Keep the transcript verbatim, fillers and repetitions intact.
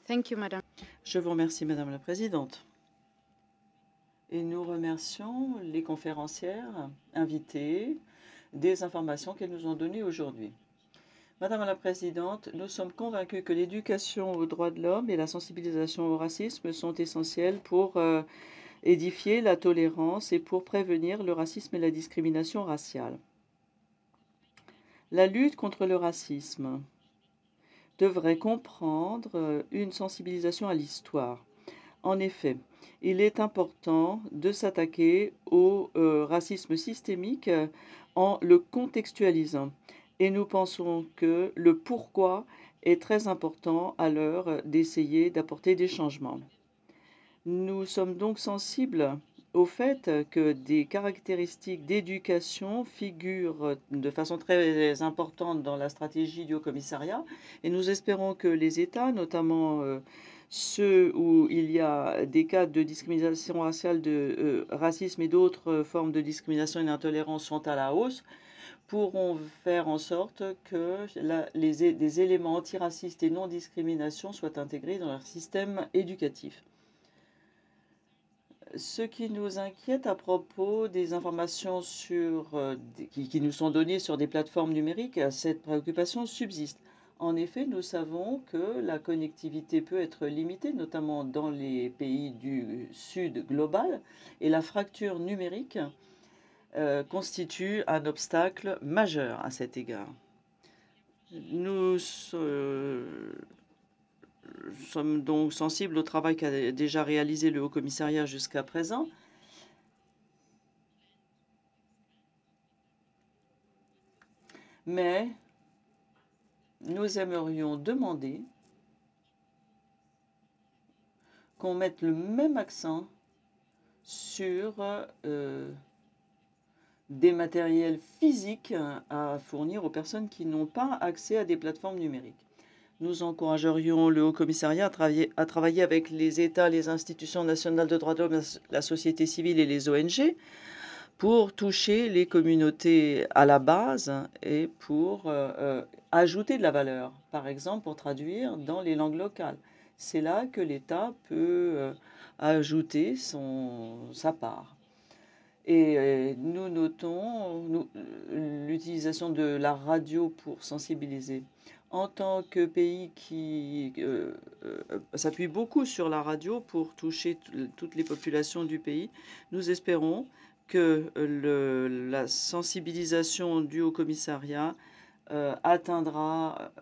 Thank you, Madame. Je vous remercie, Madame la Présidente. Et nous remercions les conférencières invitées des informations qu'elles nous ont données aujourd'hui. Madame la Présidente, nous sommes convaincus que l'éducation aux droits de l'homme et la sensibilisation au racisme sont essentielles pour euh, édifier la tolérance et pour prévenir le racisme et la discrimination raciale. La lutte contre le racisme devrait comprendre une sensibilisation à l'histoire. En effet, il est important de s'attaquer au euh, racisme systémique euh, en le contextualisant. Et nous pensons que le pourquoi est très important à l'heure d'essayer d'apporter des changements. Nous sommes donc sensibles au fait que des caractéristiques d'éducation figurent de façon très importante dans la stratégie du Haut-Commissariat et nous espérons que les États, notamment euh, ceux où il y a des cas de discrimination raciale, de euh, racisme et d'autres formes de discrimination et d'intolérance sont à la hausse, pourront faire en sorte que la, les, des éléments antiracistes et non-discrimination soient intégrés dans leur système éducatif. Ce qui nous inquiète à propos des informations sur, euh, qui, qui nous sont données sur des plateformes numériques, cette préoccupation subsiste. En effet, nous savons que la connectivité peut être limitée, notamment dans les pays du Sud global, et la fracture numérique euh, constitue un obstacle majeur à cet égard. Nous euh, sommes donc sensibles au travail qu'a déjà réalisé le Haut-Commissariat jusqu'à présent. Mais nous aimerions demander qu'on mette le même accent sur euh, des matériels physiques à fournir aux personnes qui n'ont pas accès à des plateformes numériques. Nous encouragerions le Haut-Commissariat à travailler, à travailler avec les États, les institutions nationales de droits de l'homme, la société civile et les O N G pour toucher les communautés à la base et pour euh, euh, ajouter de la valeur, par exemple pour traduire dans les langues locales. C'est là que l'État peut euh, ajouter son, sa part. Et euh, nous notons l'utilisation de la radio pour sensibiliser. En tant que pays qui euh, euh, s'appuie beaucoup sur la radio pour toucher toutes les populations du pays, nous espérons que le, la sensibilisation du Haut-Commissariat euh, atteindra